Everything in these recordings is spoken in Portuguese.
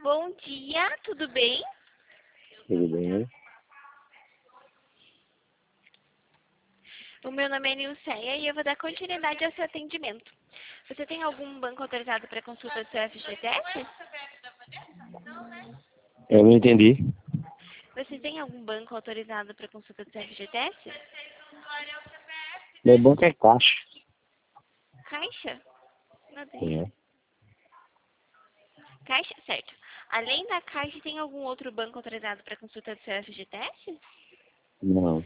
Bom dia, tudo bem? Tudo bem? O meu nome é Nilceia e eu vou dar continuidade ao seu atendimento. Você tem algum banco autorizado para consulta do seu FGTS? Eu não entendi. Você tem algum banco autorizado para consulta do seu FGTS? Meu banco é Caixa. Caixa? Meu Deus. É. Caixa, certo. Além da Caixa, tem algum outro banco autorizado para consulta do seu FGTS? Não,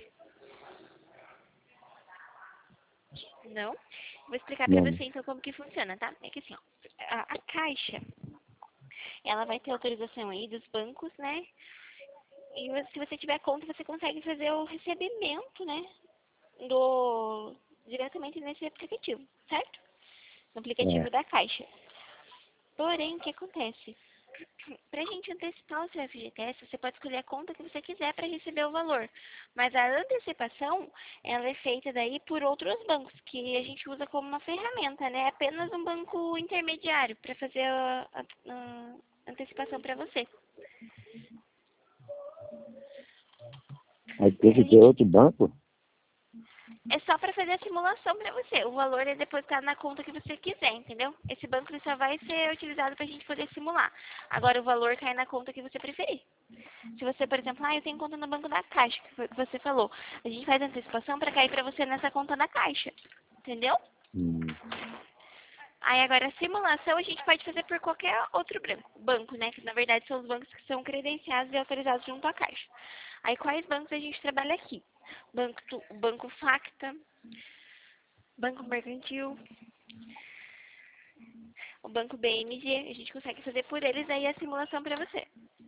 Não? Vou explicar para não. você então como que funciona, tá? É que assim, ó, a Caixa, ela vai ter autorização aí dos bancos, né? E se você tiver conta, você consegue fazer o recebimento, né? Diretamente nesse aplicativo, certo? No aplicativo É. da Caixa. Porém, o que acontece? Para a gente antecipar o seu FGTS, você pode escolher a conta que você quiser para receber o valor. Mas a antecipação, ela é feita daí por outros bancos, que a gente usa como uma ferramenta, né? É apenas um banco intermediário para fazer a antecipação para você. Aí tem A que ter gente outro banco? É só para fazer a simulação para você. O valor é depositado na conta que você quiser, entendeu? Esse banco ele só vai ser utilizado para a gente poder simular. Agora o valor cai na conta que você preferir. Se você, por exemplo, eu tenho conta no banco da Caixa, que foi o que você falou. A gente faz a antecipação para cair para você nessa conta da Caixa. Entendeu? Hum. Aí agora a simulação a gente pode fazer por qualquer outro banco, né? Que na verdade são os bancos que são credenciados e autorizados junto à Caixa. Aí quais bancos a gente trabalha aqui? Banco Facta, Banco Mercantil, o Banco BMG, a gente consegue fazer por eles aí a simulação para você.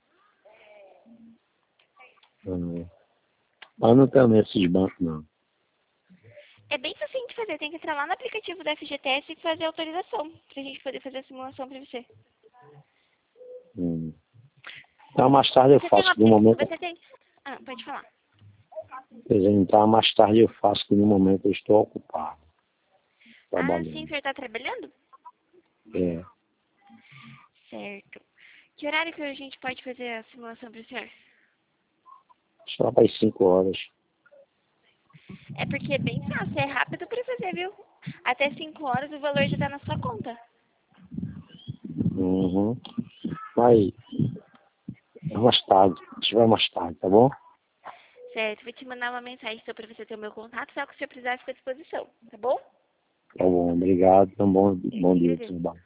Mas não tenho nesses bancos, não. É bem facinho de fazer, tem que entrar lá no aplicativo da FGTS e fazer a autorização, pra gente poder fazer a simulação para você. Hum. Então, mais tarde eu Você tem um faço. No momento, você tem... Ah, pode falar. quer dizer, então, mais tarde eu faço, que no momento eu estou ocupado, Ah, sim, o trabalhando. senhor tá trabalhando? É. Certo. Que horário que a gente pode fazer a simulação para o senhor? Só para as 5 horas. É porque é bem fácil, é rápido para fazer, viu? Até 5 horas o valor já tá na sua conta. Uhum. Mas mais tarde, se tiver mais tarde, tá bom? Certo, vou te mandar uma mensagem só para você ter o meu contato, só que o senhor precisar fica à disposição, tá bom? Tá bom, obrigado. Então, bom Eu que dia de agradeço. trabalho.